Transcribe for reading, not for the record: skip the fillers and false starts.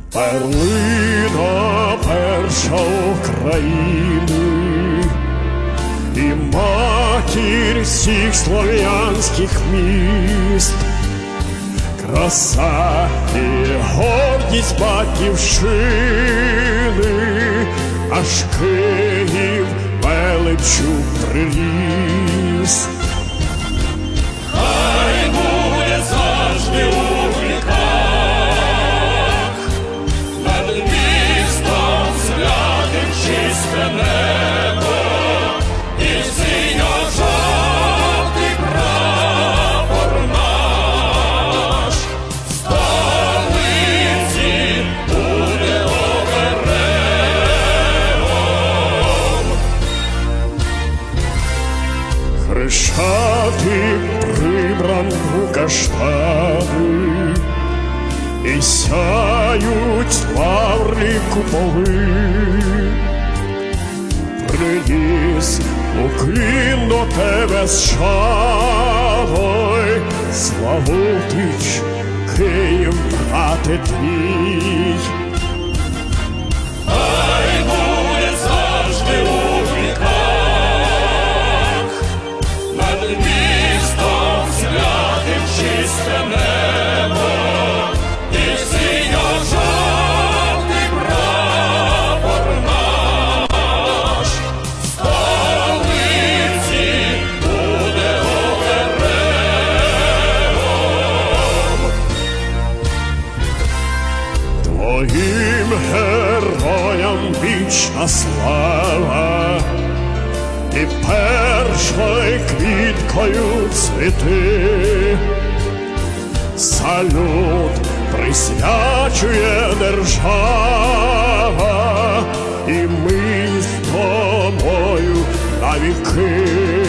Перлина перша України і матір всіх слов'янських міст, краса і гордість батьківщини, аж Київ величу приріс. Хай буде завжди у віках над містом святим чисте небо і синьо-жовтий прапор наш. Столиці буде оберегом. Хрещатик прибран у каштани, і сяють лаври куполи. Приніс уклін до тебе з шаною, Славутич, Київ, брате твій. Хай буде завжди у віках над містом святим чисте небо і синьо-жовтий прапор наш. Столиці буде оберегом. Твоїм героям вічна слава, і першою квіткою цвіти. Салют присвячує держава, і ми з тобою навіки.